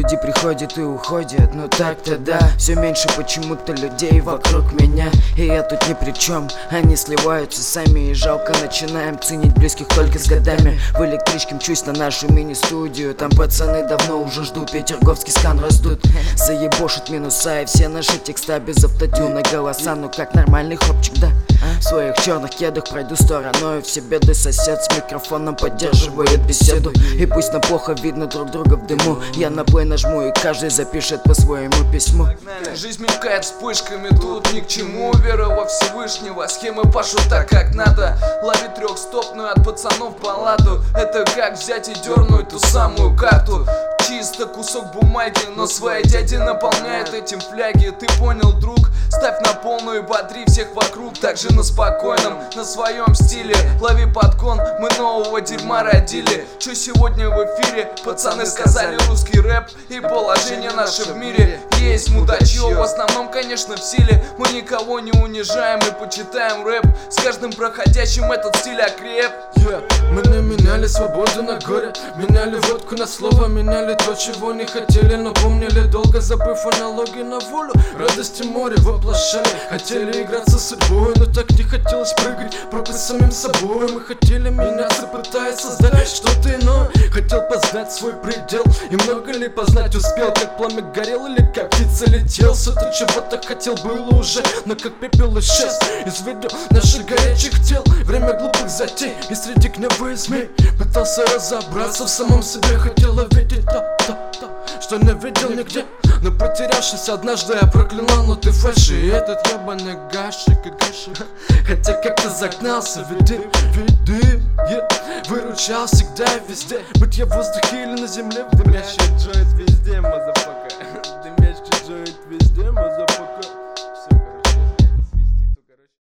Люди приходят и уходят, но так-то да. Все меньше почему-то людей вокруг меня, и я тут ни при чем. Они сливаются сами, и жалко. Начинаем ценить близких только с годами. В электричке мчусь на нашу мини-студию. Там пацаны давно уже ждут, петерговский скан раздут. Заебошит минуса и все наши текста без автотюна голоса. Ну как нормальный хлопчик, да? В своих черных кедах пройду стороной все беды. Сосед с микрофоном поддерживает беседу. И пусть нам плохо видно друг друга в дыму, я на плей нажму и каждый запишет по своему письму. Жизнь мелькает вспышками, тут ни к чему. Вера во Всевышнего, схемы пашут так как надо. Ловит трехстопную от пацанов балладу. Это как взять и дернуть ту самую карту. Чисто кусок бумаги, но свои дяди наполняют этим фляги. Ты понял, друг? Ставь на полную и бодри всех вокруг. Также на спокойном, на своем стиле. Лови подгон, мы нового дерьма родили. Чё сегодня в эфире? Пацаны сказали русский рэп и положение наше в мире. Есть мудачье, в основном, конечно, в силе. Мы никого не унижаем и почитаем рэп. С каждым проходящим этот стиль окреп. Мы не меняли свободу на горе, меняли водку на слово, меняли то, чего не хотели, но помнили долго, забыв аналогии на волю. Радости море воплощали, хотели играться с судьбой, но так не хотелось прыгать, пропасть самим собой. Мы хотели меняться, пытаясь создать что-то иное. Хотел познать свой предел, и много ли познать успел, как пламя горел или как птица летел. Что-то чего-то хотел, было уже, но как пепел исчез из виду наших горячих тел. Время глупых затей, и среди гнева и змей пытался разобраться в самом себе. Хотел увидеть то, что не видел нигде. Но потерявшись однажды я проклинал, но ты фальши. И этот ебаный гашик и гашик, хотя как-то загнался, веди, выручал всегда и везде. Будь я в воздухе или на земле, в дымящий джойт.